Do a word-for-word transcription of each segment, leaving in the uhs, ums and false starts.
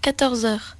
quatorze heures.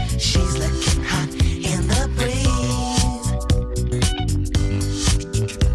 She's looking hot in the breeze.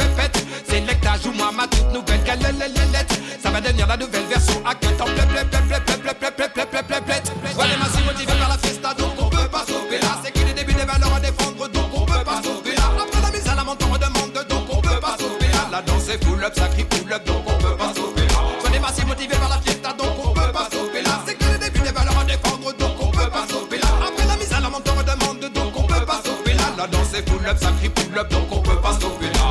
pépette. Sélecta, joue-moi ma toute nouvelle galette. Ça va devenir la nouvelle version à quel temps plep plep plep plep plep plep plep plep plep plep plep. Voilà, ma si motivé par la fiesta, donc on peut pas stopper là. C'est que le début des valeurs à défendre, donc on peut pas stopper là. Après la mise à la montre, on demande, donc on peut pas stopper là. La danse est full up, ça crie full up, donc on peut pas stopper là. Soyez ma si motivé par la fiesta, donc on peut pas stopper là. C'est que le début des valeurs à défendre, donc on peut pas stopper là. Après la mise à la montre, on demande, donc on peut pas stopper là. La danse est full up, ça crie full up, donc on peut pas stopper là.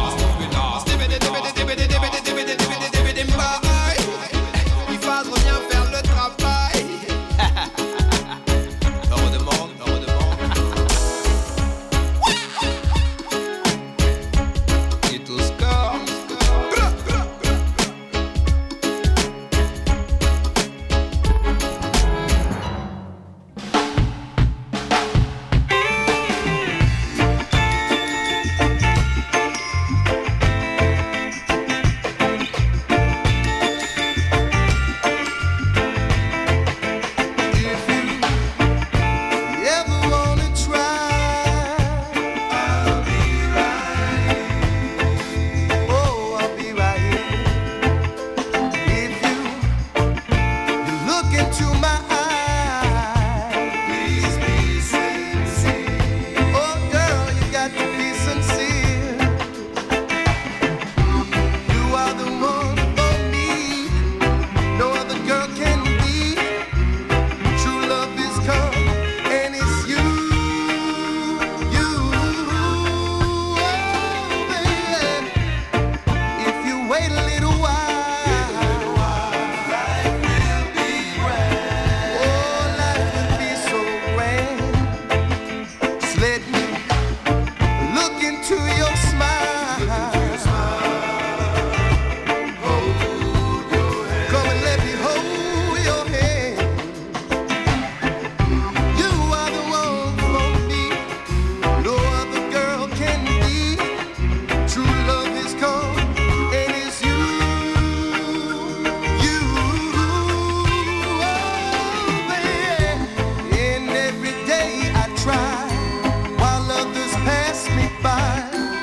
While others pass me by,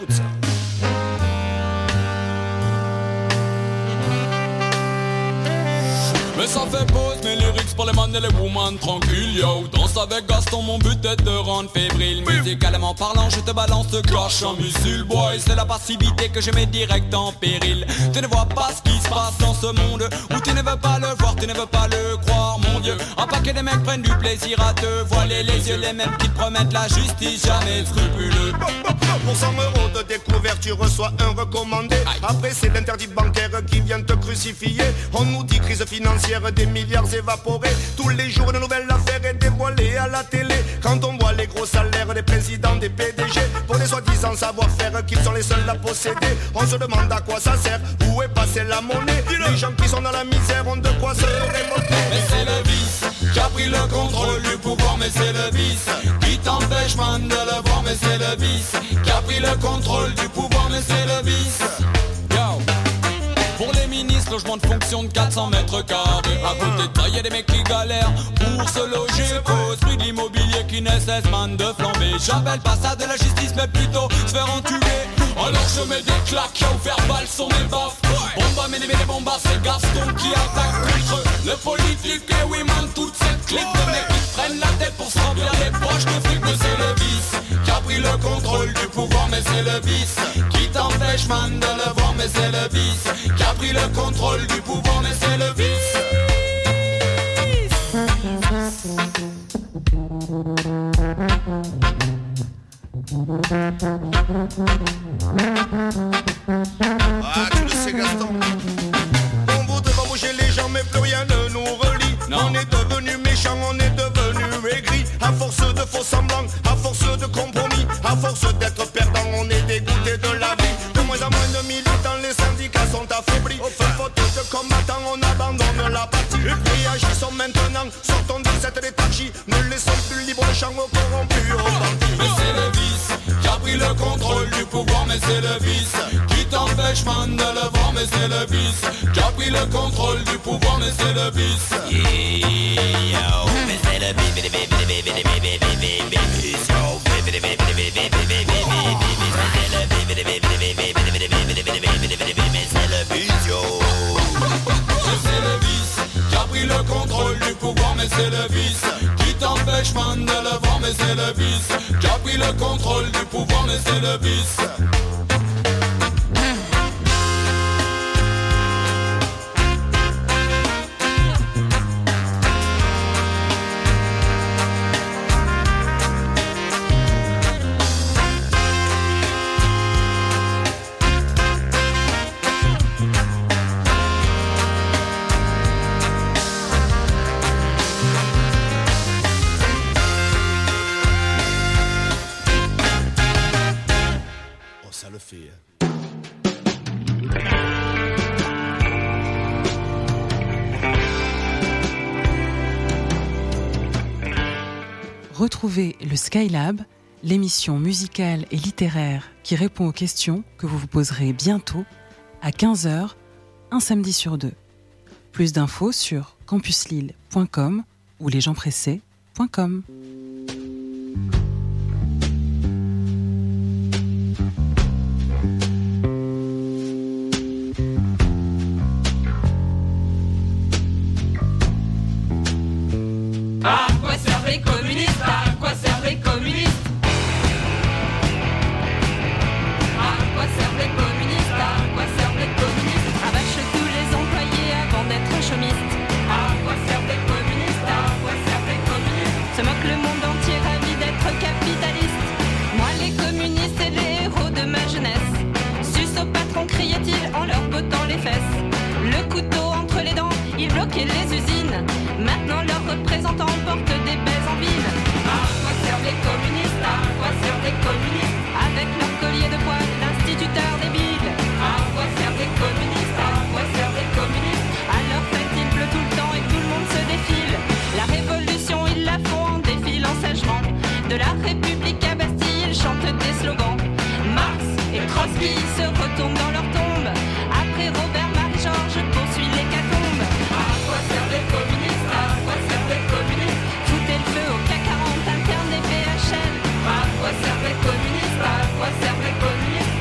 écoute ça. Mais ça fait pause, mes lyrics pour les man et les woman tranquille, yo. Danse avec Gaston, mon but est de rendre fébrile. Musicalement parlant, je te balance ce cache un missile, boy. C'est la passivité que je mets direct en péril. Tu ne vois pas ce qui se passe dans ce monde où tu ne veux pas le voir, tu ne veux pas le croire, mon Dieu. Un paquet de mecs prennent du plaisir à te voiler les yeux, les mêmes qui te promettent la justice, jamais scrupuleux. Pour cent euros de découvert, tu reçois un recommandé. Après c'est l'interdit bancaire qui vient te crucifier. On nous dit crise financière, des milliards évaporés. Tous les jours une nouvelle affaire est dévoilée à la télé. Quand on voit les gros salaires des présidents, des P D G, pour des soi-disant savoir-faire qu'ils sont les seuls à posséder, on se demande à quoi ça sert, où est passée la monnaie. Les gens qui sont dans la misère ont de quoi se révolter. Mais c'est le vice qui a pris le contrôle du pouvoir, mais c'est le vice qui t'empêche man de le voir, mais c'est le vice qui a pris le contrôle du pouvoir, mais c'est le vice. Yo. Pour les ministres, logement de fonction de quatre cents mètres carrés. À côté de ça, y'a des mecs qui galèrent pour se loger. Cause prix de l'immobilier qui ne cesse man de flamber. J'appelle pas ça de la justice, mais plutôt se faire entuber. Alors je mets des claques, au verbal sont mes baffes. Bomba, mais les bombas, c'est Gaston qui attaque contre le politique. Et oui man, toute cette clique de mecs qui prennent la tête pour se remplir les poches de fric. Mais c'est le vice qui a pris le contrôle du pouvoir, mais c'est le vice qui t'empêche man de le voir, mais c'est le vice qui a pris le contrôle du pouvoir, mais c'est le vice. Ah, tu le sais Gaston. On voudrait pas bouger les gens, mais plus rien ne nous relie. Non. On est devenu méchants, on est devenu aigris. À force de faux semblants, à force de compromis, à force d'être perdants, on est dégoûté de la vie. De moins en moins de militants, les syndicats sont affaiblis. Faute de combattants, on abandonne la partie. Réagissons maintenant, sortons de cette léthargie. Ne laissons plus libre champ aux corrompus, aux bandits. Mais c'est le vice qui a pris le contrôle du pouvoir, mais c'est le vice qui t'empêche man de le voir, mais c'est le vice qui a pris le contrôle du pouvoir, mais c'est le vice. Yeah, yo, mais c'est le vice, mais c'est le qui a pris le contrôle du pouvoir, mais c'est le vice qui t'empêche man de le voir, mais c'est le vice qui a pris le contrôle du pouvoir, mais c'est le vice. Retrouvez le Skylab, l'émission musicale et littéraire qui répond aux questions que vous vous poserez bientôt à quinze heures, un samedi sur deux. Plus d'infos sur campus lille point com ou lesgentspressés point com. À quoi servent les communistes? À quoi servent les communistes? À quoi servent les communistes? À quoi servent les communistes? Rabâche tous les employés avant d'être chômistes. À quoi servent les communistes? À quoi servent les communistes? Se moque le monde entier ravi d'être capitaliste. Moi les communistes c'est les héros de ma jeunesse. Suce au patron criait-il en leur bottant les fesses. Le couteau entre les dents, ils bloquaient les usines. Maintenant leurs représentants portent des baies en ville. À quoi servent les communistes? À quoi servent les communistes? Avec leur collier de poil d'instituteurs débiles. À quoi servent les communistes? À quoi servent les communistes? À leur fête il pleut tout le temps et tout le monde se défile. La révolution ils la font en défilant sagement. De la République à Bastille ils chantent des slogans. Marx et Trotsky se retournent dans leur tombe. Après Robert Marie-Georges poursuit l'hécatombe. À quoi servent les communistes? À quoi servent les communistes? Foutez le feu au C A C quarante, interne et B H L. À quoi servent les communistes? À quoi servent les communistes?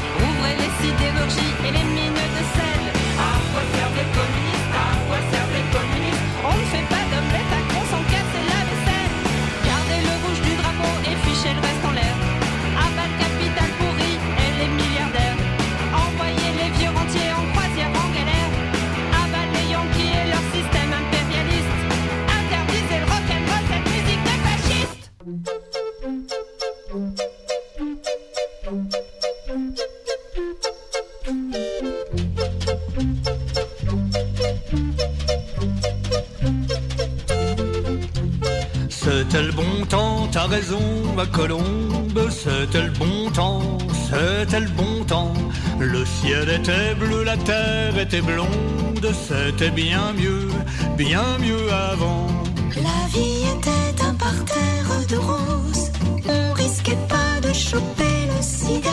C'était le bon temps, t'as raison, ma colombe. C'était le bon temps, c'était le bon temps. Le ciel était bleu, la terre était blonde. C'était bien mieux, bien mieux avant. La vie était un parterre de roses. On risquait pas de choper le sida.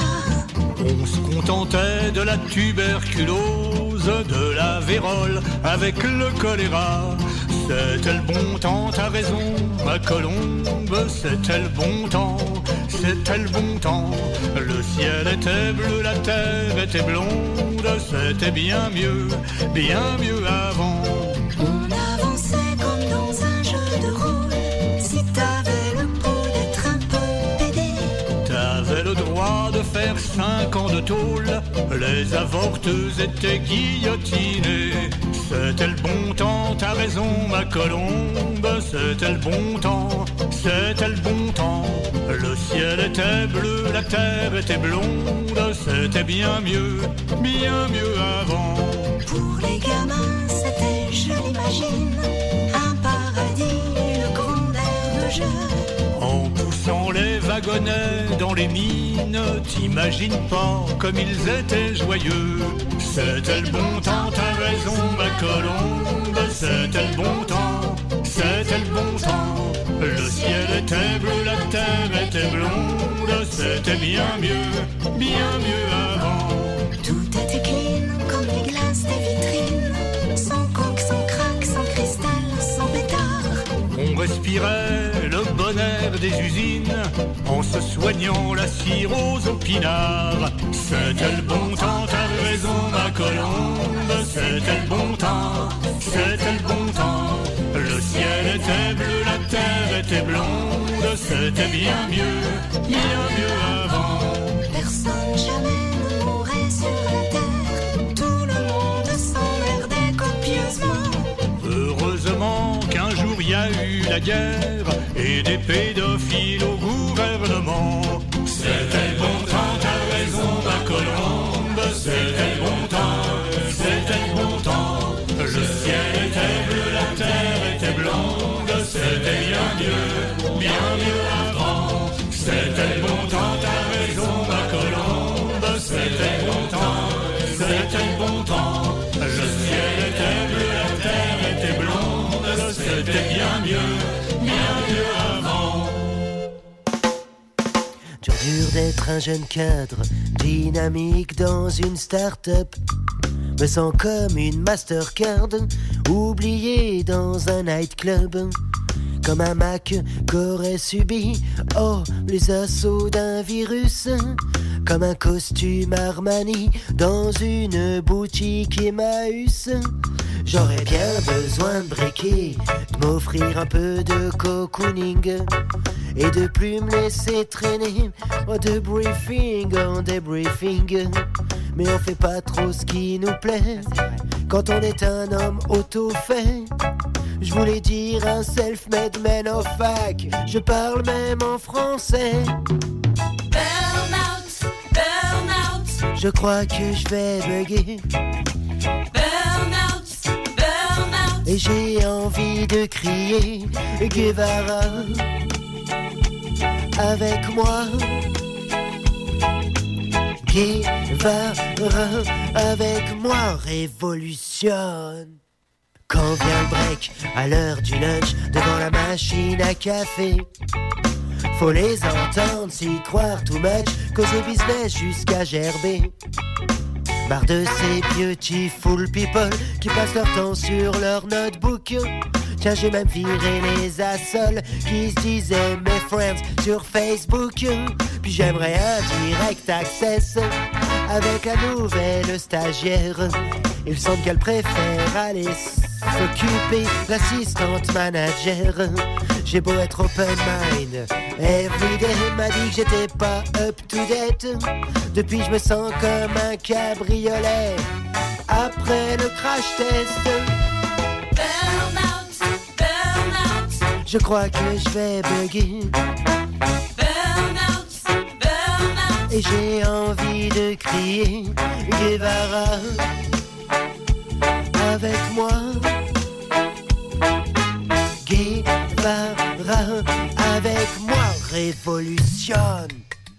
On se contentait de la tuberculose, de la vérole avec le choléra. C'était le bon temps, t'as raison, ma colombe. C'était le bon temps, c'était le bon temps. Le ciel était bleu, la terre était blonde. C'était bien mieux, bien mieux avant. On avançait comme dans un jeu de rôle. Si t'avais le pot d'être un peu pédé, t'avais le droit de faire cinq ans de tôle. Les avorteuses étaient guillotinées. C'était le bon temps, t'as raison, ma colombe. C'était le bon temps, c'était le bon temps. Le ciel était bleu, la terre était blonde. C'était bien mieux, bien mieux avant. pour les gamins, c'était, je l'imagine, un paradis, le grand air de jeu. En poussant les wagonnets dans les mines, t'imagines pas comme ils étaient joyeux. C'était le bon temps, t'as raison, ma colombe. C'était le bon temps, c'était le bon temps. Le ciel était bleu, la terre était blonde. C'était bien mieux, bien mieux avant. Tout était clean, comme les glaces des vitrines. Sans coke, sans crack, sans cristal, sans pétard. On respirait le bon air des usines en se soignant la cirrhose au pinard. C'était le bon temps, t'as raison, ma colombe. C'était le bon temps, c'était le bon temps. Le ciel était bleu, la terre était blonde. C'était bien mieux, bien mieux avant. Personne jamais ne mourait sur la terre. Tout le monde s'emmerdait copieusement. Heureusement qu'un jour il y a eu la guerre et des pédophiles au gouvernement. C'était le bon temps, t'as raison, ma colombe. C'était le bon temps, c'était le bon temps. Le ciel était bleu, la terre était blonde. C'était bien mieux, bien mieux avant. C'était le bon temps, t'as raison, ma colombe. C'était le bon temps, c'était le bon temps. Le ciel était bleu, la terre était blonde. C'était bien mieux, bien mieux avant. Dur dur d'être un jeune cadre, dynamique dans une start-up. Me sens comme une Mastercard, oublié dans un nightclub. Comme un Mac qu'aurait subi, oh, les assauts d'un virus. Comme un costume Armani dans une boutique Emmaüs. J'aurais bien besoin de briquer, de m'offrir un peu de cocooning et de plus me laisser traîner de briefing en débriefing. Mais on fait pas trop ce qui nous plaît quand on est un homme auto-fait. Je voulais dire un self-made man of fac, je parle même en français. Burn out, burn out. Je crois que je vais bugger. Burn out, burn out. Et j'ai envie de crier Guevara avec moi. Guevara avec moi, révolutionne. Quand vient le break, à l'heure du lunch, devant la machine à café, faut les entendre, s'y croire too much, causer business jusqu'à gerber. Marre de ces beautiful people qui passent leur temps sur leur notebook. Tiens, j'ai même viré les assoles qui se disaient mes friends sur Facebook. Puis j'aimerais un direct access avec la nouvelle stagiaire. Il semble qu'elle préfère aller s'occuper l'assistante manager. J'ai beau être open mind, everyday m'a dit que j'étais pas up to date. Depuis je me sens comme un cabriolet après le crash test. Burn out, burn out. Je crois que je vais bugger. Burn out, burn out. Et j'ai envie de crier Guevara avec moi. Guevara avec moi révolutionne.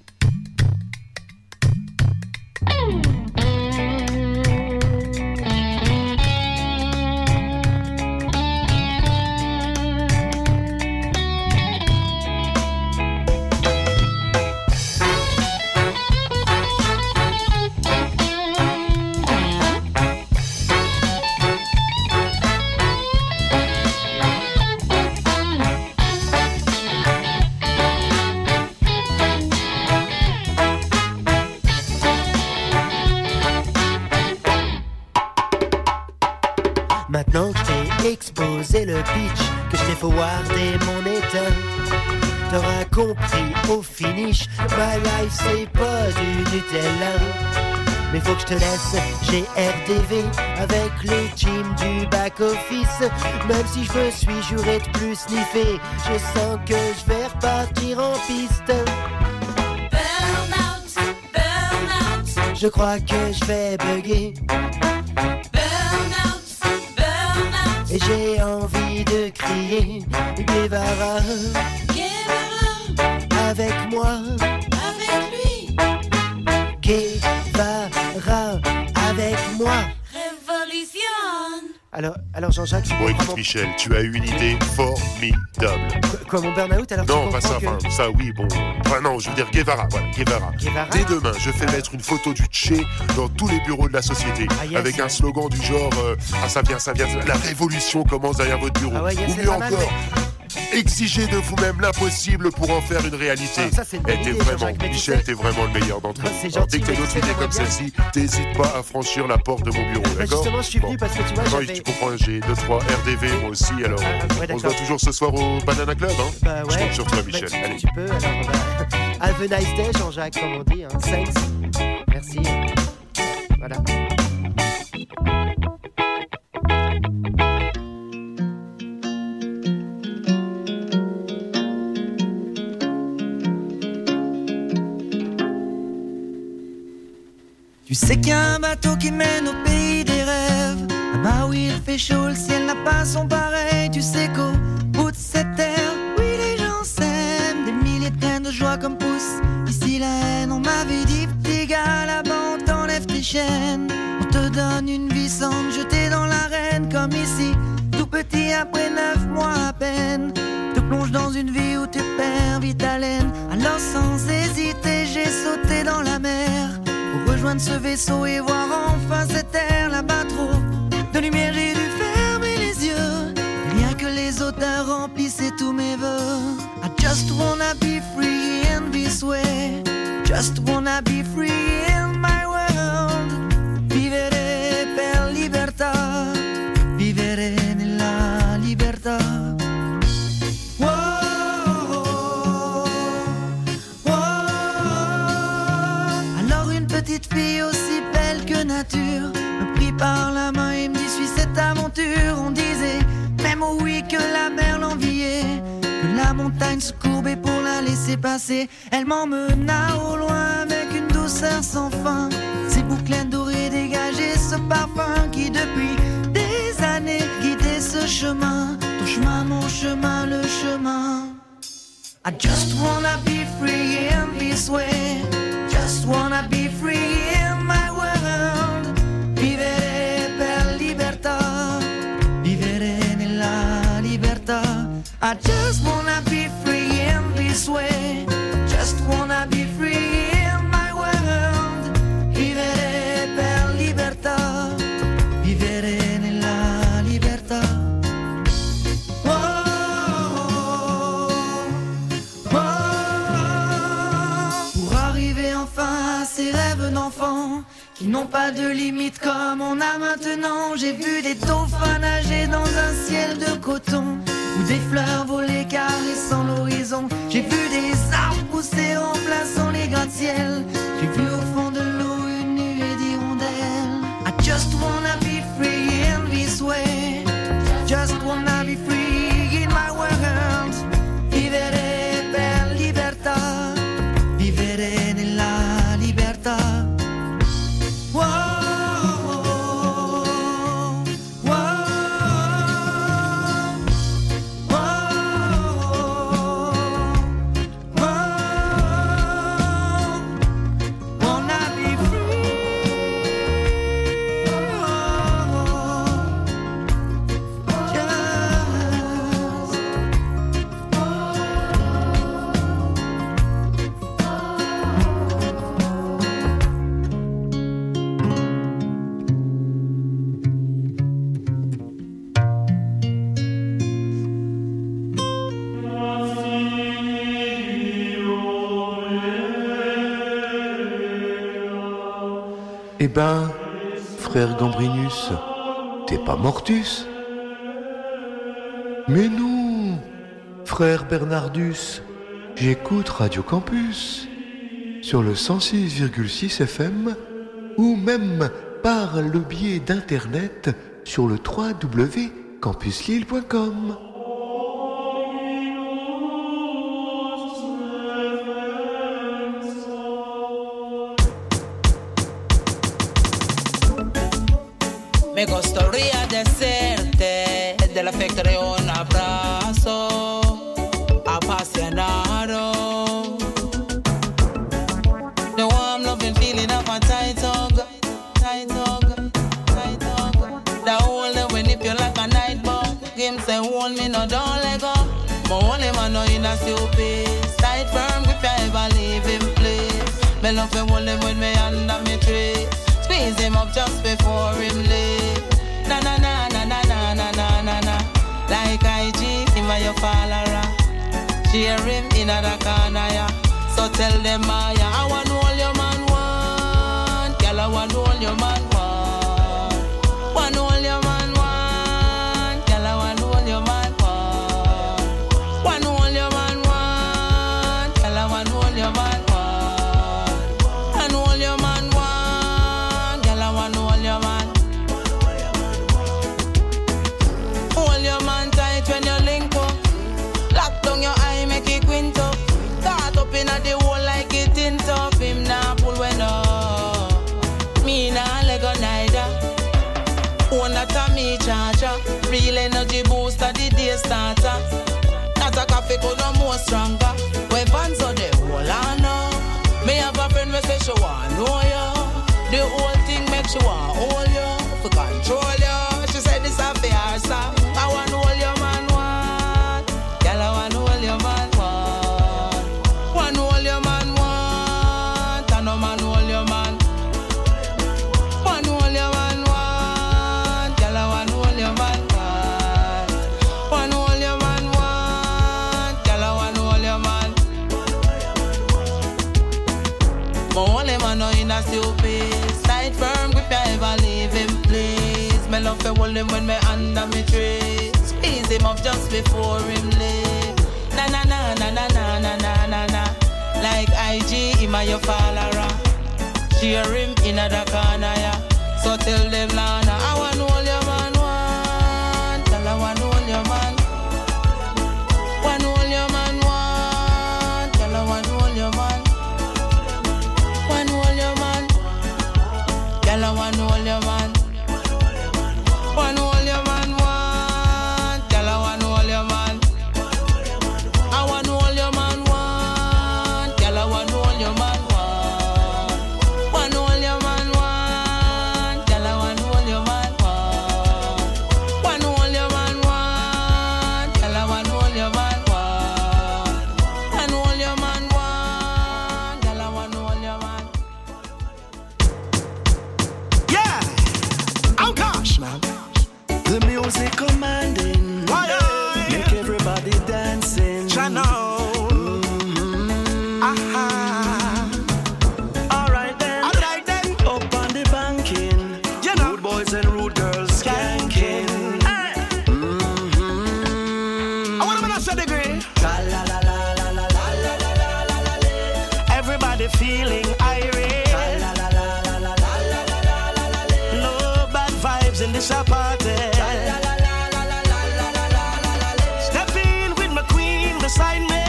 Maintenant que je t'ai exposé le pitch, que je t'ai forwardé mon état, t'auras compris au finish, my life c'est pas du Nutella. Mais faut que je te laisse, j'ai R D V avec les teams du back-office. Même si je me suis juré de plus sniffer, je sens que je vais repartir en piste. Burn out, burn out. Je crois que je vais bugger. Et j'ai envie de crier Guevara, Guevara, avec moi, avec lui, Guevara, avec moi. Révolution. Alors, alors Jean-Jacques, tu Bon, écoute comprends- Michel, tu as eu une idée formidable. Quoi, quoi, mon burn-out alors tu Non, pas comprends ça, que- enfin, ça oui, bon. Enfin, non, je veux dire Guevara, voilà, Guevara. Guevara. Dès demain, je fais mettre une photo du Che dans tous les bureaux de la société. Ah, yes. Avec un slogan du genre euh, ah, ça vient, ça vient, la révolution commence derrière votre bureau. Ah ouais, yes, Ou c'est mieux pas mal, encore, exigez de vous-même l'impossible pour en faire une réalité. Ah, ça, c'est une bonne Eh, t'es idée, vraiment, Jean-Jacques, mais tu Michel, sais- t'es vraiment le meilleur d'entre Ah, nous. c'est Alors, gentil, dès que t'as mais d'autres tu sais, idées comme j'aimerais celle-ci, t'hésites pas à franchir la porte de mon bureau, Bah, d'accord? justement, je suis venu parce que tu vois, Non, j'avais- tu comprends, j'ai deux trois R D V moi aussi, alors Ah, euh, ouais, on se d'accord. voit toujours ce soir au Banana Club, hein? Bah Je ouais. compte sur toi, Bah, Michel. tu, Allez. tu peux, alors bah, have a nice day Jean-Jacques, comme on dit, hein. Thanks. Merci. Voilà. Tu sais qu'il y a un bateau qui mène au pays des rêves. Là-bas où il fait chaud, le ciel n'a pas son pareil. Tu sais qu'au bout de cette terre, oui les gens s'aiment. Des milliers de graines de joie comme poussent ici la haine. On m'avait dit petit gars, là-bas on t'enlève tes chaînes. On te donne une vie sans te jeter dans l'arène. Comme ici, tout petit après neuf mois à peine. Te plonge dans une vie où tu perds vite haleine. Alors sans hésiter, j'ai sauté dans la mer. Pour rejoindre ce vaisseau et voir enfin cette terre là-bas trop de lumière, j'ai dû fermer les yeux. Rien que les odeurs remplissaient tous mes vœux. I just wanna be free in this way. Just wanna be free in my world. Vivere per libertà. Vivere nella libertà. Alors une petite fille aussi belle que nature me prit par la main et me dit suis cette aventure. On disait même au oui que la mer l'enviait, que la montagne se courbait pour la laisser passer. Elle m'emmena au loin avec une douceur sans fin. Ses boucles dorées dégageaient ce parfum qui depuis des années guidait ce chemin. Ton chemin, mon chemin, le chemin. I just wanna be free in this way. Just wanna be free in my world. Vivere per libertà. Vivere nella libertà. I just wanna be free in this way. Just wanna be free in my world. Vivere per libertà. Vivere nella libertà. Pour arriver enfin à ces rêves d'enfant qui n'ont pas de limite comme on a maintenant. J'ai vu des dauphins nager dans un ciel de coton, ou des fleurs voler caressant l'horizon. J'ai vu des arbres pousser remplaçant les gratte-ciel. J'ai vu au fond de l'eau une nuée d'hirondelles. I just wanna be free in this way. Just wanna be free in my world. Vivere per libertà. Vivere nella libertà. Wow, wow, wow. Eh ben, frère Gambrinus, t'es pas mortus? Mais non, frère Bernardus, j'écoute Radio Campus sur le cent six virgule six F M ou même par le biais d'internet sur le w w w point campus lille point com. Me gustaría decirte del afecto de un abrazo apasionado, the warm loving feeling of a tight hug, tight hug, tight hug. The hold that we nip you like a night bug. Him say hold me, no don't let go. But only man know in a stupid tight firm grip you ever leave him place. Me love him hold him with me under me tree. Squeeze him up just before him leave. Na na na na na na na na na na. Like I G, him a your follower. Cheer him in a the corner, yeah. So tell them, uh, yeah, I want all your man want. Girl, I want all your man want. Want all your man want. Girl, I want all your man want. Want all your man want. Girl, I want all your man want. And all your man want. Girl, I want all your man. Hold your man tight when you link up. Lock down your eye, make it quint up. Caught up in a the hole like it in top. Him nah pull when up. Me nah let go neither. Own that a me charger. Real energy booster, the day starter. Not a coffee could no more stronger. Weapons on the whole I know. Me have a friend who say she want know you. The whole thing make she want hold you. For control you. She said this a fair song. I want hold your man want. Girl, I want hold your man want. Want hold your man want. And no man hold your man. Want hold your man want. Girl, I want hold your man want. Want hold your man want. Girl, I want hold your man. But only man know in a stupid tight firm grip you ever leave him please. Me love to hold him when me under me tree. Squeeze him up just before him leave. Na na na na na na na na na na. Like I G, him a your follower. Cheer him in a the corner, yeah. So tell them, Lana, I want all your man want. Tell I want all your man. Want all your man want. Tell I want all your man. Want all your man. Tell I want all your man. Want all your man want. Tell I want all your man. I want all your man want. Tell I want all your man want. Want all your man want. Tell I want all your man want. Want all your man want. Tell I want all your man want. Want all your man want. Tell I want all your man. Yeah, oh gosh, man. The music commanding, make everybody dancing. Channel. Mm-hmm. Aha. All right then, All right then. up on the banking, You know. rude boys and rude girls skanking. Hey. Mm-hmm. I want to say degree. La la la la la la la la la la la la. Everybody feeling irate. La la la la la la la la la la la. No bad vibes in this party. Step in with my queen beside me.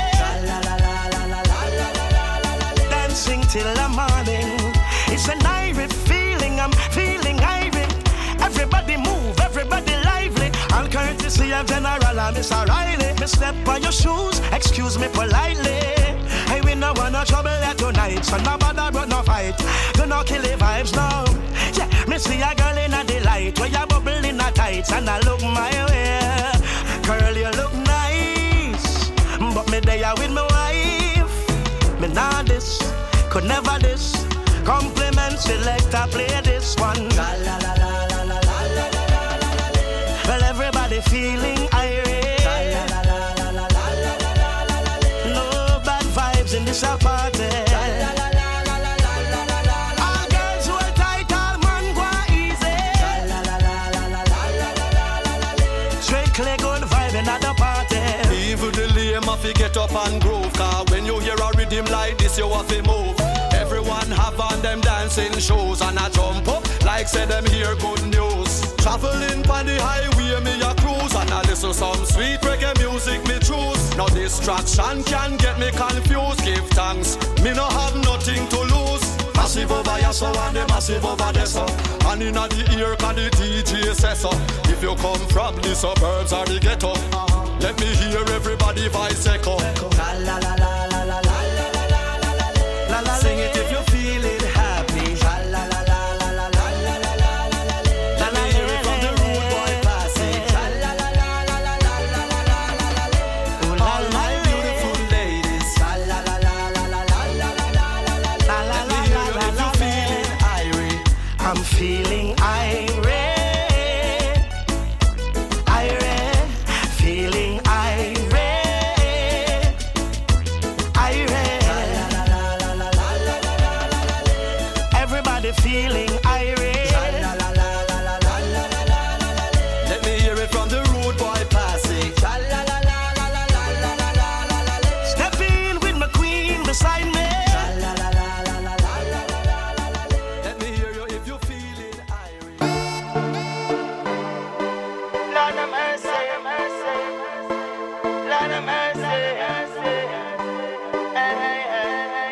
Dancing till the morning. It's an irate feeling. I'm feeling irate. Everybody move, everybody lively. All courtesy of General and Miss O'Reilly. Me step on your shoes, excuse me politely. Hey, we no want no trouble here tonight, so no bother but no fight. Do not kill the vibes now. Yeah, me see a girl in a delight, where you bubble in a tights, and I look my way. Girl, you look nice, but me there with my wife. Me nah this, could never this. Compliment selector, play this one. La la la la la la la la la la la. Well, everybody feeling irate. La la la la la la la la la la. No bad vibes in this party. La la la la la la la la la. All girls who are tight, Everybody get up and groove, cause when you hear a rhythm like this, you have to move. Everyone have on them dancing shoes, and I jump up like say them hear good news. Traveling on the highway, me a cruise, and I listen some sweet reggae music me choose. No distraction can get me confused. Give thanks, me no have nothing to lose. Massive over here, so and the massive over there, so. And inna the ear can the D J say so. If you come from the suburbs or the ghetto, let me hear everybody voice echo. La la la la la la la la la la. Sing it if you feeling happy. La la la la la la la la la la. Let me hear it from the rude boy passing. La la la la la la la la la la. All my beautiful ladies. La la la la la la la la la la. Let me hear you if you feeling irate. I'm feeling irate. Feeling irate. La, la, la, la, la, la, la, la, la. Let me hear it from the rude boy passing. La, la, la, la, la, la, la, la, la, la, la. Step in with my queen beside me. La, la, la, la, la, la, la, la, la, la. Let me hear you if you're feeling irate. Lord of mercy, mercy. Lord of mercy, mercy. Hey, hey, hey,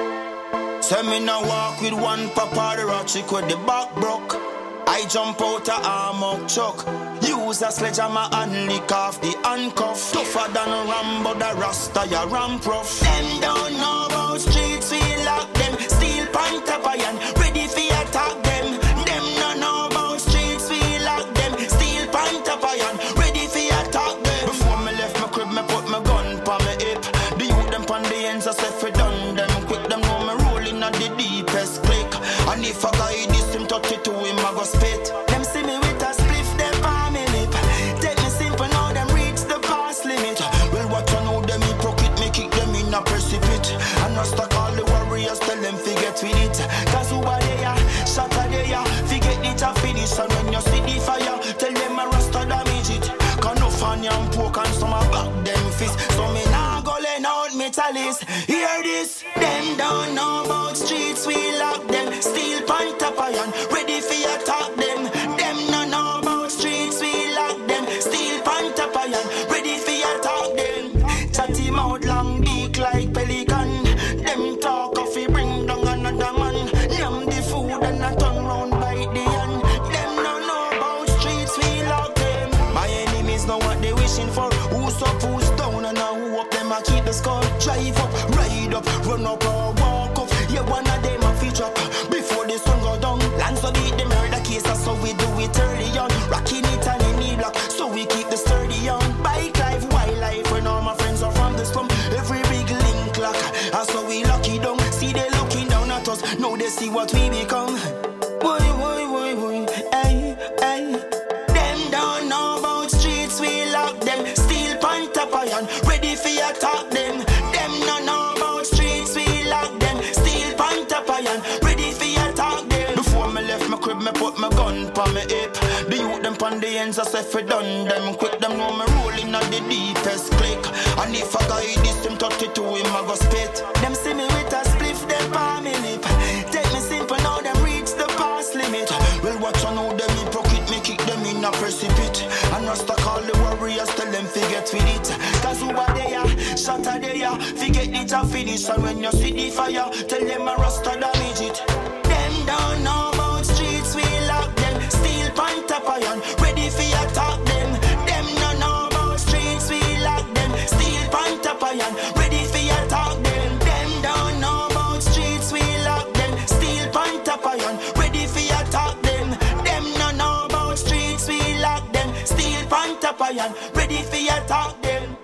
hey. Say me now walk with one paparazzi with the back broke. I jump out a amok chuck. Use a sledgehammer and lick off the handcuff. Tougher than a Rambo, the Rasta, ya ramp rough. Them don't know about streets, we lock them. Steel pant up iron, ready for attack them. Them don't know about streets, we lock them. Steel pant up iron, ready for attack them. Before me left my crib, me put my gun pa my hip. The youth them pan the ends, I say for done them quick. Them know me rolling at the deepest click. And if I guy this him thirty-two, him I go spit. Them see me with a spliff, them palm me lip. Take me simple now, them reach the past limit. Well, what you know, them hypocrite, me kick them in a precipice. And I stuck all the warriors, tell them forget with it. Cause who are they, shot are they, forget it a finish. And when you see the fire, tell them a rasta damage it. Cause no fan and poke and some a back them fist. So me nah go lay out metalist. Hear this, them don't know about streets, we lock them. Steel pant up iron, ready for attack them. Them no know about streets, we lock them. Steel pant up iron, ready for attack them. Chatty mouth long beak like pelican. Them talk of he bring down another man. Yam the food and I turn round by the hand. Them no know about streets, we lock them. My enemies know what they wishing for. Who's up, who's down, and now who up them I keep the score. Drive up, ride up, run up or walk up. Yeah, one of them a feature up before the sun go down. Land so beat the murder case, that's so we do it early on. Rocking it on any block, so we keep the sturdy on. Bike life, wildlife, when all my friends are from the slum. Every big link lock, that's so we lucky down. See they looking down at us, now they see what we become. Boy, boy, boy, boy, hey, hey. Them don't know about streets, we lock them. Steel pant up iron, ready for attack them. Them don't know about streets, we lock them. Steel pant up iron, ready for attack them. Before me left my crib, me put my gun pa my hip. The youth them pan the ends, I say for done them quick. Them know me rolling at the deepest click. And if I guy this him thirty-two, him I go spit. Them see me with a spliff, them palm me lip. Take me simple now, them reach the past limit. Well, what you know, them hypocrite, me kick them in a precipice. And Rasta call the warriors, tell them forget with it. Cause who are they, shot are they, forget it a finish. And when you see the fire, tell them a Rasta damage it. Them don't know about streets, we lock them. Steel pant up iron, ready for attack them. Them don't know about streets, we lock them. Steel pant up iron, ready for attack them. Them don't know about streets, we lock them. Steel pant up iron, ready for attack them. Them don't know about streets, we lock them. Steel pant up iron, ready for attack them.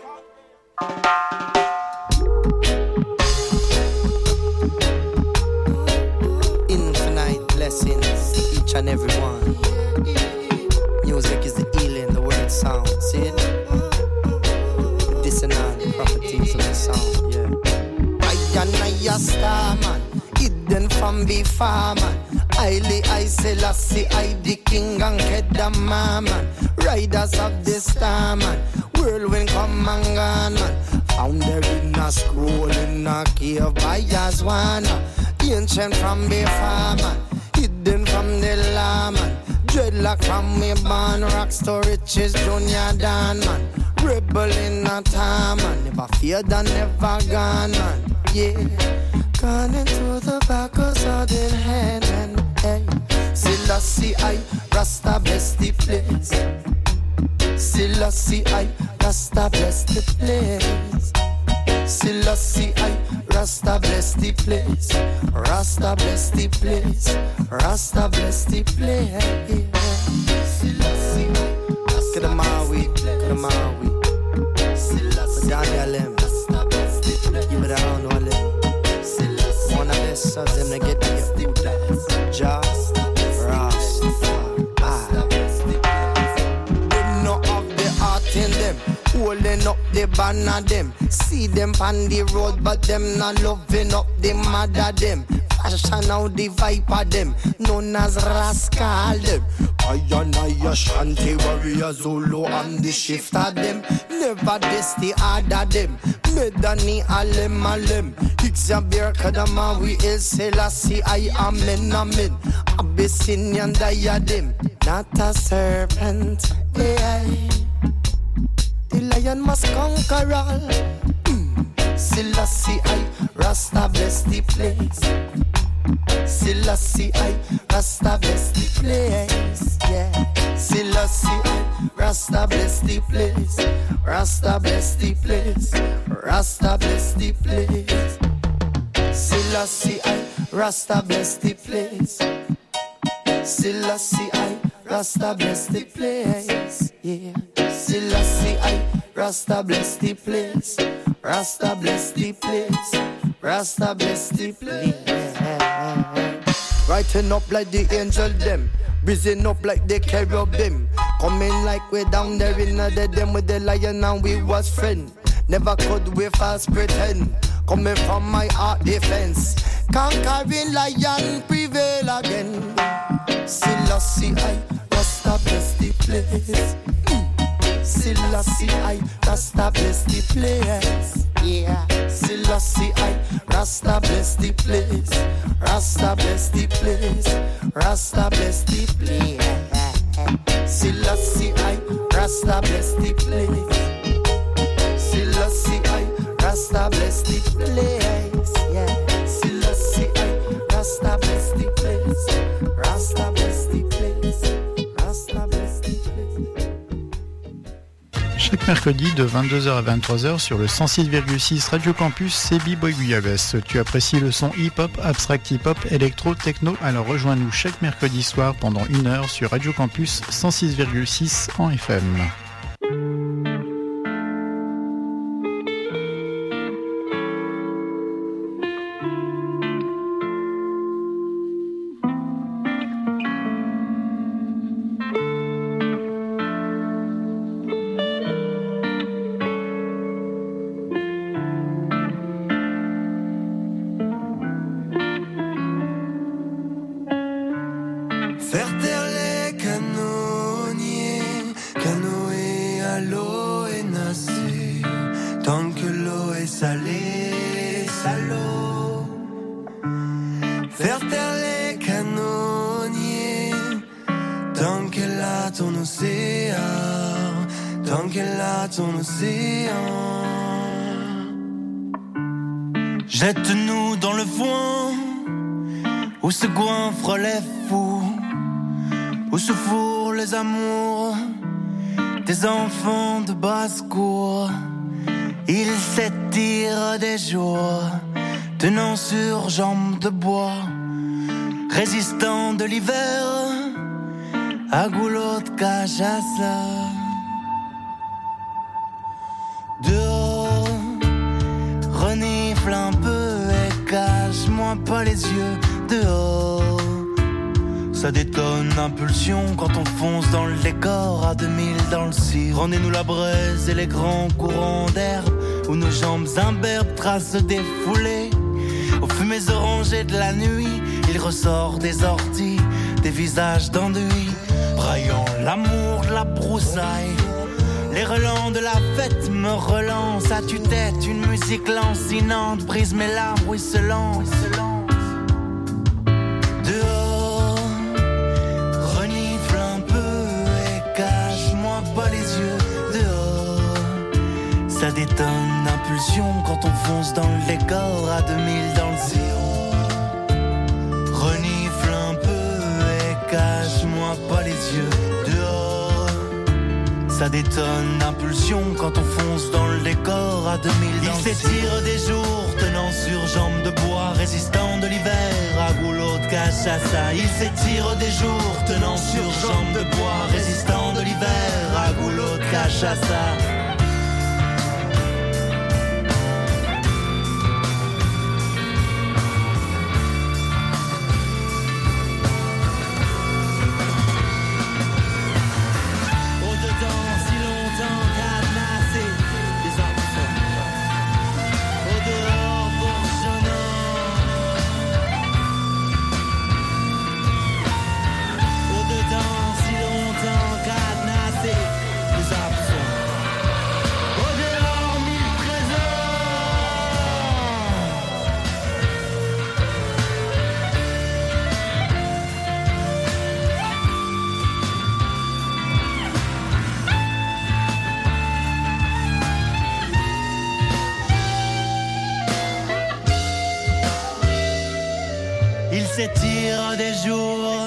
Infinite blessings, each and every one. Music is the healing, the word sound. See it? Medicinal properties of the sound, yeah. I and I a star man, hidden from before man. Highly I Selassie, I the king and Kedama man. Riders of the star man, whirlwind come and gone man. Found her in a scroll in a cave by Yazwana. Ancient from before man, hidden from the lawman. Dreadlock from me born, rockstar riches, junior Dan man. Rebel in a time man, never feared and never gone man. Yeah, gone into the back of sudden hand and hey. Selassie I, Rasta bless the place. Selassie I, Rasta bless the place. Selassie I, Rasta bless the place. Rasta bless the place. Rasta bless the place. Selassie I, Rasta Maui, Maui. Selassie I, Rasta bless the place. You better know all them. One of the sons them to get the food. Just Rasta. Them no have the heart in them. Holding up the banner them. See them on the road, but them not loving up the mother them. Fashion out the viper them, known as rascal them. I and I Ashanti warrior Zulu and the shifter them. Never this the other them. Medani alem alem. Ixabir Kadama we El Selassie I amen amen. Abyssinian diadem, not a serpent. Yeah. The lion must conquer all. Mm. Selassie I, Rasta bless the place. Selassie I, Rasta bless the place. Yeah. Selassie I, Rasta bless the place. Rasta bless the place. Rasta bless the place. Selassie I, Rasta bless the place. Selassie I, Rasta bless the place. Yeah. Selassie I, Rasta bless the place. Rasta bless the place. Rasta bless the place. Writing up like the angel them, rising up like the cherubim. Coming like we down there in the dem with the lion and we was friend. Never could we fast pretend. Coming from my heart defense, conquering lion prevail again. Selassie I, Rasta bless the place. Selassie I, Rasta bless the place. Yeah. Selassie I, Rasta bless the place. Rasta bless the place. Rasta bless the place. Selassie I, Rasta bless the place. Selassie I, Rasta bless the place. Yeah. Selassie I, Rasta bless the place. Rasta bless the place. Rasta bless the place. Chaque mercredi de vingt-deux heures à vingt-trois heures sur le cent six virgule six Radio Campus, c'est B-Boy Guyaves. Tu apprécies le son hip-hop, abstract hip-hop, électro, techno? Alors rejoins-nous chaque mercredi soir pendant une heure sur Radio Campus cent six virgule six en F M. Jette-nous dans le foin où se goinfrent les fous, où se fourrent les amours des enfants de basse-cour. Ils s'étirent des jours, tenant sur jambes de bois, résistant de l'hiver à goulot de cachasse. Dehors, renifle un peu et cache-moi pas les yeux. Dehors, ça détonne impulsion quand on fonce dans le décor à deux mille dans le cire. Rendez-nous la braise et les grands courants d'herbe où nos jambes imberbes tracent des foulées. Aux fumées orangées de la nuit, il ressort des orties, des visages d'ennui, braillant l'amour de la broussaille. Les relents de la fête me relancent à tue-tête. Une musique lancinante brise mes larmes ruisselantes. Dehors, renifle un peu et cache-moi pas les yeux. Dehors, ça détonne d'impulsion quand on fonce dans le décor à deux mille dans le zéro. Renifle un peu et cache-moi pas les yeux. Dehors, ça détonne d'impulsion quand on fonce dans le décor à deux mille dans le zéro. Il s'étire des jours tenant sur jambes de bois, résistant de l'hiver à goulot de cachaça. Il s'étire des jours tenant sur jambes de bois, résistant de l'hiver à goulot de cachaça. S'étire des jours.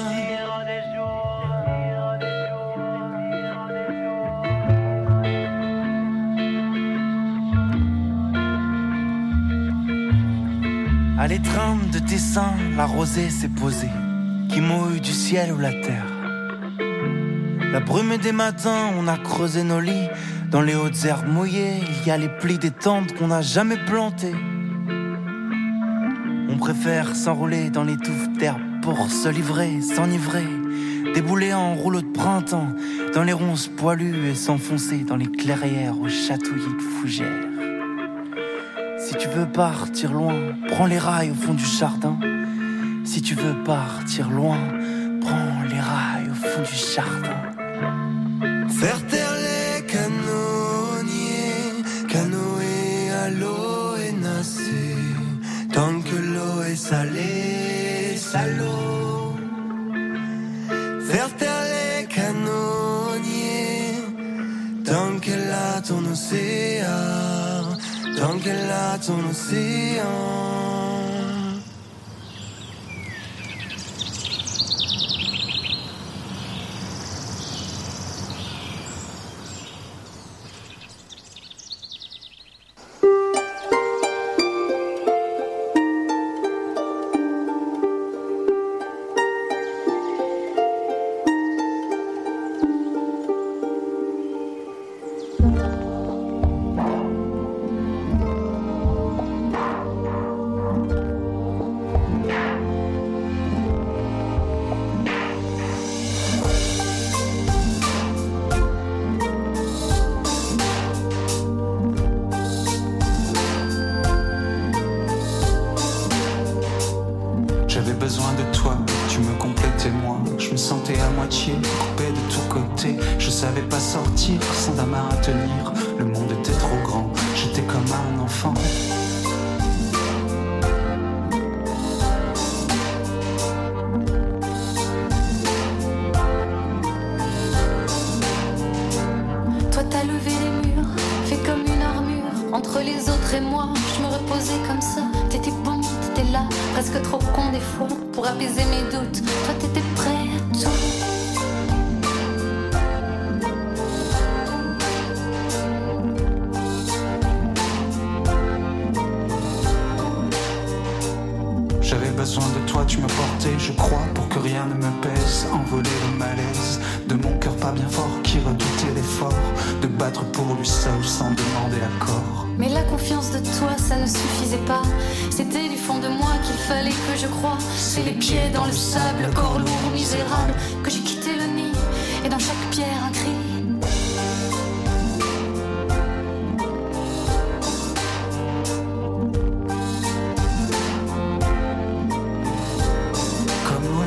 À l'étreinte de tes seins, la rosée s'est posée, qui mouille du ciel ou la terre. La brume des matins, on a creusé nos lits. Dans les hautes herbes mouillées, il y a les plis des tentes qu'on n'a jamais plantées. On préfère s'enrouler dans les touffes d'herbe pour se livrer, s'enivrer, débouler en rouleau de printemps dans les ronces poilues et s'enfoncer dans les clairières aux chatouillis de fougères. Si tu veux partir loin, prends les rails au fond du jardin. Si tu veux partir loin, prends les rails au fond du jardin. Faire taire les canonniers, canoë à l'eau et nasser. Tant que l'eau est salée, salaud. Faire taire les canonniers, tant qu'elle a ton océan, tant qu'elle a ton océan.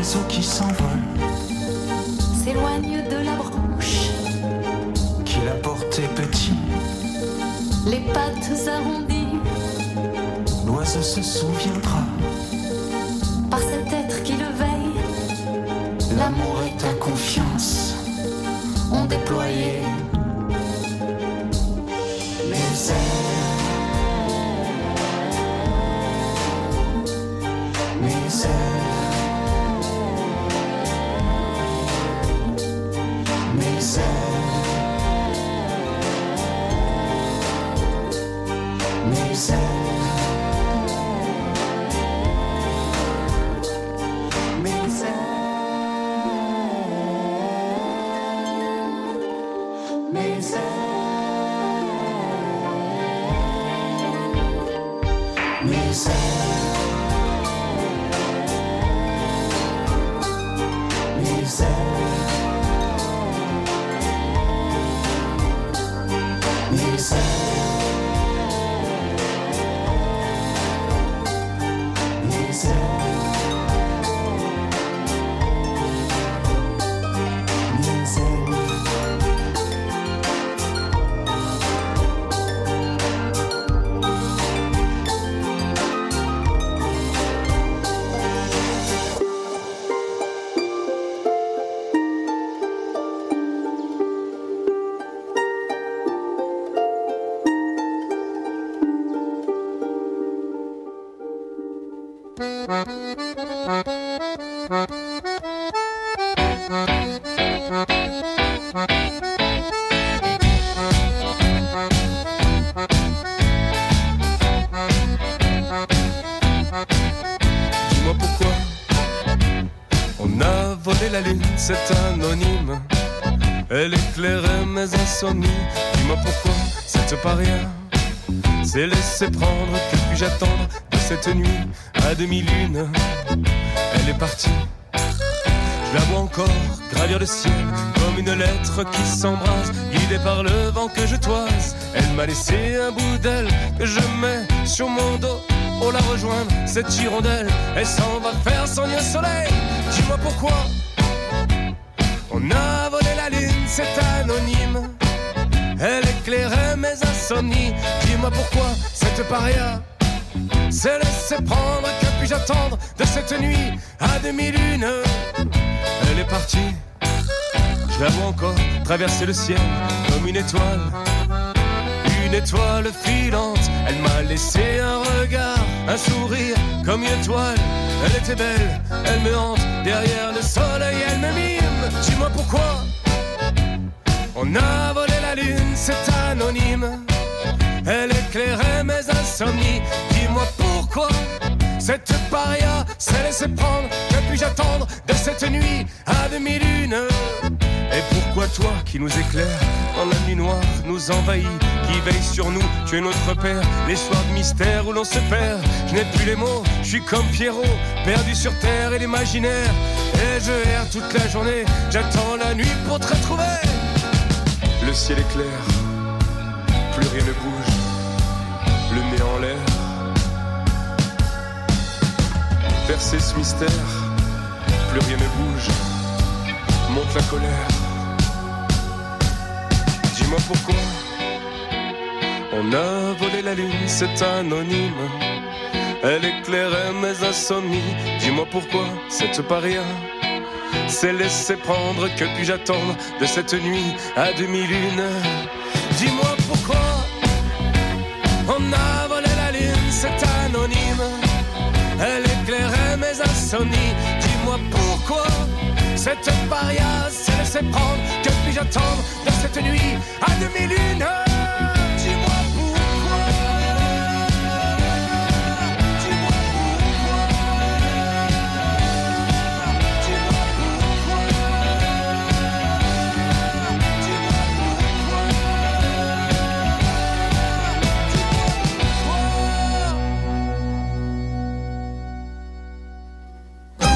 S'éloigne de la branche qui la porte t'es petit. Les pattes arrondies, L'oiseau se souviendra. par cet être qui le veille, L'amour et ta confiance ont déployé mes ailes. Mes ailes. Mes ailes. Mes ailes. Mes ailes. Mes ailes. Mes ailes. Mes ailes. Mes ailes. Dis-moi pourquoi on a volé la lune, c'est anonyme. Elle éclairait mes insomnies. Dis-moi pourquoi cette paria s'est laissé prendre. Que puis-je attendre de cette nuit à demi-lune? Elle est partie, je la vois encore gravir le ciel comme une lettre qui s'embrase, guidée par le vent que je toise. Elle m'a laissé un bout d'elle que je mets sur mon dos. Pour la rejoindre, cette hirondelle, elle s'en va faire son nid au soleil. Dis-moi pourquoi on a volé la lune, c'est anonyme. Elle éclairait mes insomnies. Dis-moi pourquoi cette paria s'est laissé prendre. Que puis-je attendre de cette nuit à demi-lune? Elle est partie, je la vois encore traverser le ciel comme une étoile. Une étoile filante, elle m'a laissé un regard, un sourire comme une étoile. Elle était belle, elle me hante, derrière le soleil elle me mime. Dis-moi pourquoi on a volé la lune, c'est anonyme. Elle éclairait mes insomnies. Dis-moi pourquoi cette paria s'est laissé prendre. Que puis-je attendre de cette nuit à demi-lune? Et pourquoi toi qui nous éclaires quand la nuit noire nous envahit, qui veille sur nous, tu es notre père. Les soirs de mystère où l'on se perd, je n'ai plus les mots, je suis comme Pierrot, perdu sur terre et l'imaginaire. Et je erre toute la journée, j'attends la nuit pour te retrouver. Le ciel est clair, plus rien ne bouge, le nez en l'air. Percer ce mystère, plus rien ne bouge, monte la colère. Dis-moi pourquoi on a volé la lune, c'est anonyme. Elle éclairait mes insomnies. Dis-moi pourquoi cette paria s'est laissé prendre. Que puis-je attendre de cette nuit à demi-lune? Dis-moi pourquoi on a volé la lune, c'est anonyme. Elle éclairait mes insomnies. Dis-moi pourquoi cette paria s'est laissé prendre. Que puis-je attendre de cette nuit à demi-lune? Dis-moi pourquoi. Dis-moi pourquoi. Dis-moi pourquoi. Dis-moi pourquoi.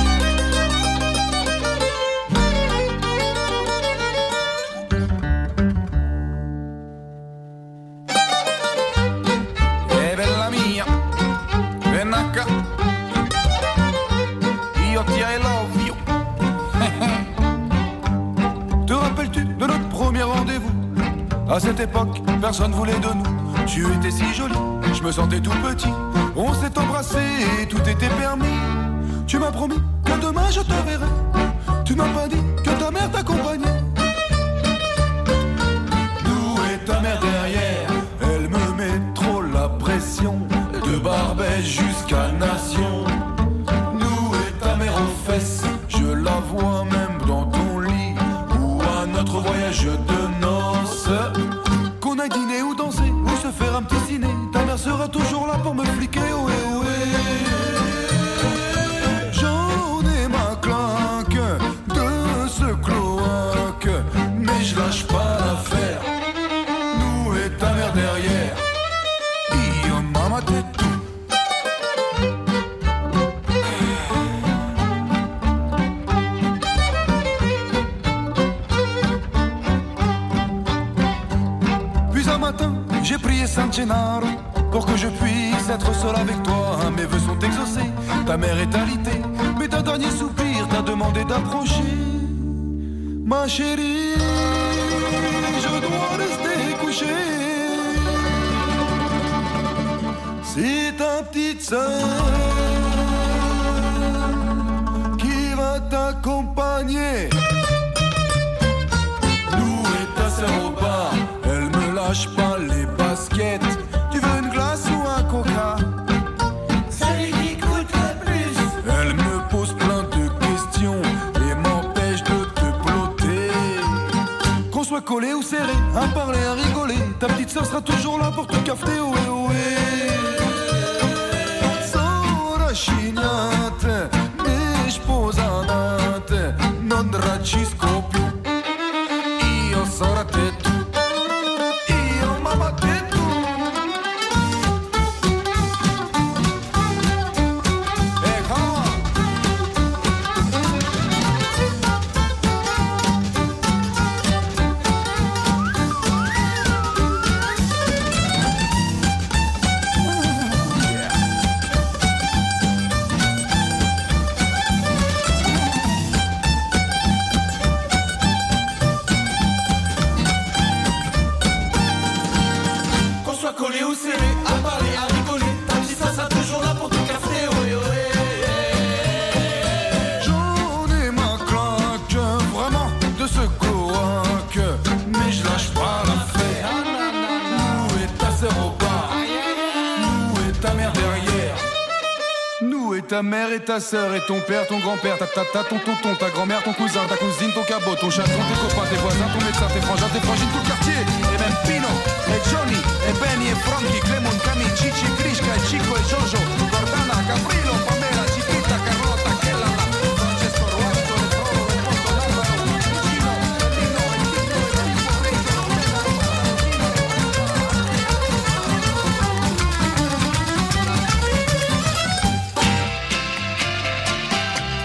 Dis-moi pourquoi. À cette époque, personne voulait de nous. Tu étais si jolie, je me sentais tout petit. On s'est embrassé et tout était permis. Tu m'as promis que demain je te verrai. Tu m'as pas dit que ta mère t'accompagnait. D'où est ta mère derrière? Elle me met trop la pression. De Barbès jusqu'à Nation. D'où est ta mère aux fesses? Je la vois même dans ton lit. Ou à notre voyage de noces. Qu'on aille dîner ou danser ou se faire un petit ciné. Ta mère sera toujours là pour me fliquer. Ohé ohé. J'en ai ma claque de ce cloaque, mais je lâche pas l'affaire. Nous et ta mère derrière. Io mamma te tu. Puis un matin, j'ai prié San Gennaro pour que je puisse être seul avec toi. Mes vœux sont exaucés, ta mère est alitée, mais d'un dernier soupir t'a demandé d'approcher. Ma chérie, je dois rester couché. C'est ta petite sœur qui va t'accompagner. Nous et ta sœur au bar, elle me lâche pas les baskets. Tu veux une glace ou un coca? Celui qui coûte le plus. Elle me pose plein de questions et m'empêche de te blotter. Qu'on soit collé ou serré, à parler, à rigoler, ta petite sœur sera toujours là pour te cafeter. Ohé ohé. Scignate, mi sposate, non racisco più. Io sarò te tu, io mamma te tu. E come on. Collé ou serré, à parler, à rigoler, ta petite sœur sera toujours là pour te cafeter. Ohé ohé. J'en ai ma claque, vraiment, de ce cloaque, mais je lâche pas l'affaire. Nous et ta sœur au bar, nous et ta mère derrière. Nous et ta mère et ta sœur et ton père, ton grand-père, ta tata, ton tonton, ta grand-mère, ton cousin, ta cousine, ton cabot, ton chatron, tes copains, tes voisins, ton médecin, tes frangins, tes frangines, tout le quartier. Et même Pino, et Johnny, et Benny, et Frankie, Clément, Camille, Chichi, Krishka, et Chico, et Jojo.